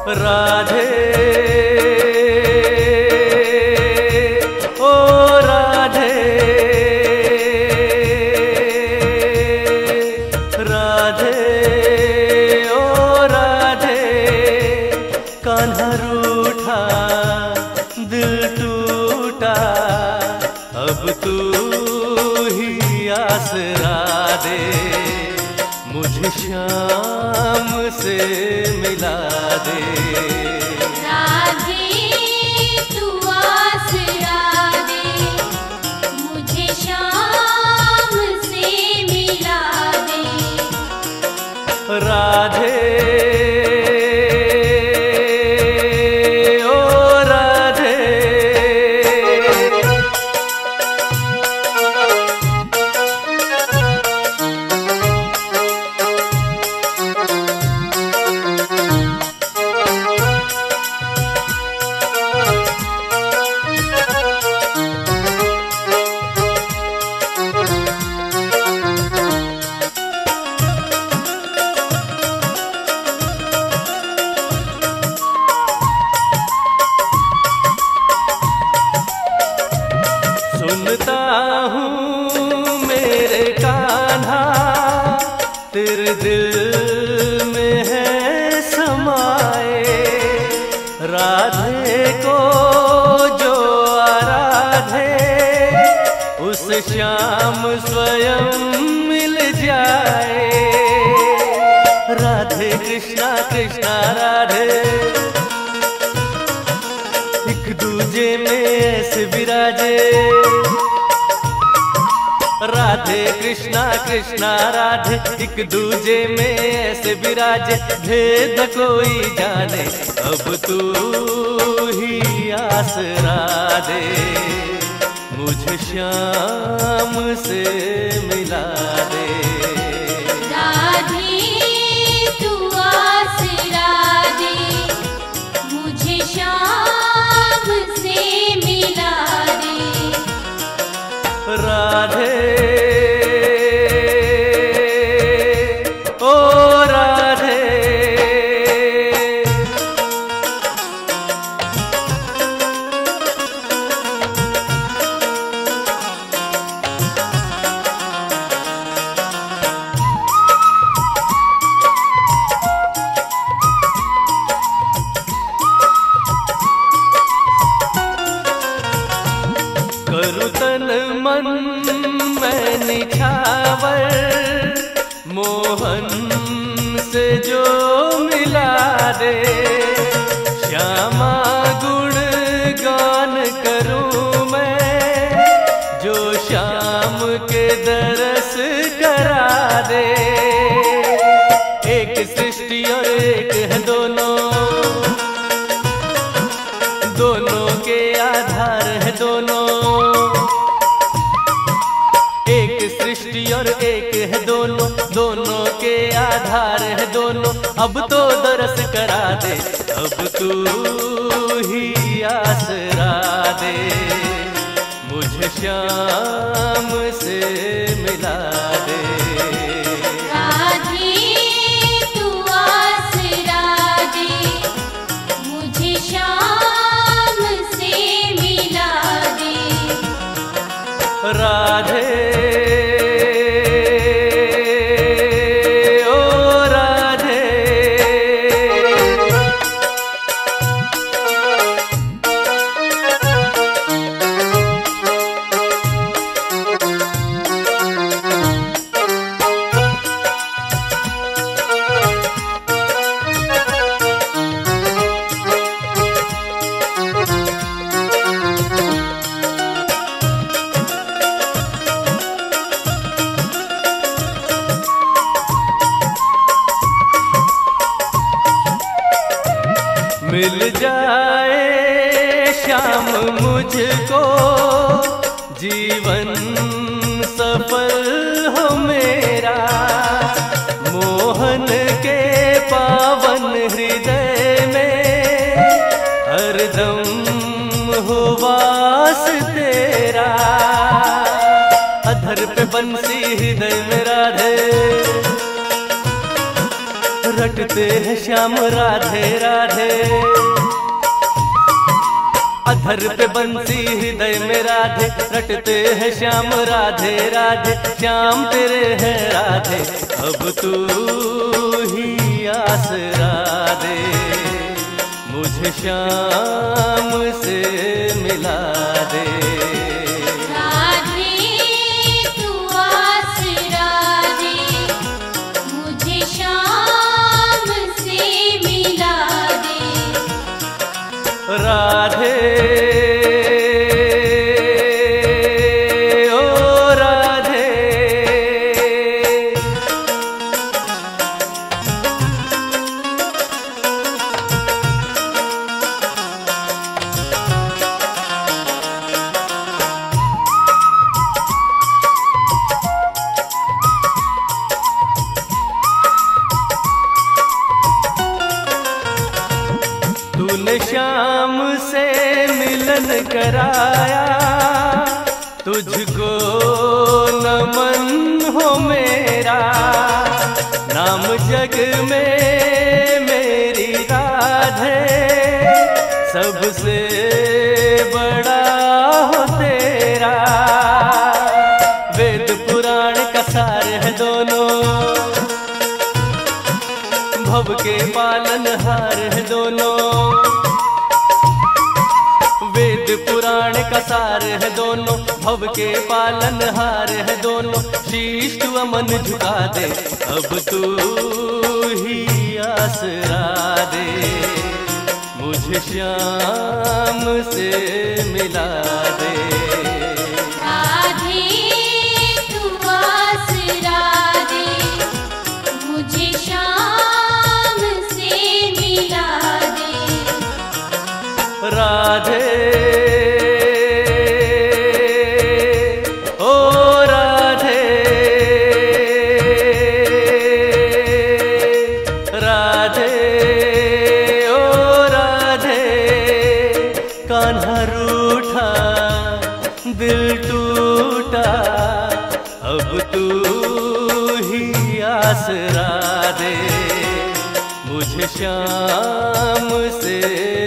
राधे ओ राधे राधे ओ राधे कान्हा रूठा दिल टूटा अब तू ही आसरा दे मुझे श्याम से मिला दे। राधे तू आसरा दे मुझे श्याम से मिला दे। राधे ओ राधे सुनता हूँ मेरे कान्हा तेरे दिल में है समाए राधे को जो आराधे उस श्याम स्वयं मिल जाए। राधे कृष्णा कृष्णा राधे एक दूजे में ऐसे विराजे। राधे कृष्णा कृष्णा राधे एक दूजे में ऐसे विराजे भेद कोई जाने अब तू ही आसरा दे मुझे श्याम से मिला दे। राधे तू आसरा दे मुझे श्याम से मिला दे। राधे ओ राधे करूँ तन मन मैं निछावर मोहन से जो मिला दे। श्यामा गुण गान करूँ मैं जो श्याम के दरस करा दे। एक सृष्टि और एक है दोनों दोनों के आधार है दोनों। एक सृष्टि और एक है दोनों दोनों के आधार है दोनों। अब तो दरस करा दे अब तू ही आसरा दे मुझे श्याम से मिला दे। राधे तू आसरा दे मुझे श्याम से मिला दे। राधे ओ राधे मिल जाए श्याम मुझको जीवन सफल हो मेरा। मोहन के पावन हृदय में हरदम हो वास तेरा। अधर पे बंसी हृदय में राधे रटते हैं श्याम राधे राधे। अधर पे बंसी हृदय में राधे, रटते हैं श्याम राधे राधे। श्याम तेरे हैं राधे, अब तू ही आसरा दे, मुझे श्याम से मिला दे। राधे ओ राधे, तूने श्याम से मिलन कराया, तुझको नमन हो मेरा। नाम जग में मेरी राधे, सबसे बड़ा हो तेरा। वेद पुराण का सार है दोनों, भव के पालनहार है दोनों। वेद पुराण का सार है दोनों, भव के पालनहार है दोनों। शीश तू अमन झुका दे, अब तू ही आसरा दे, मुझे श्याम से मिला दे। राधे ओ राधे, राधे ओ राधे। कान्हा रूठा दिल टूटा, अब तू ही आसरा दे, मुझे श्याम से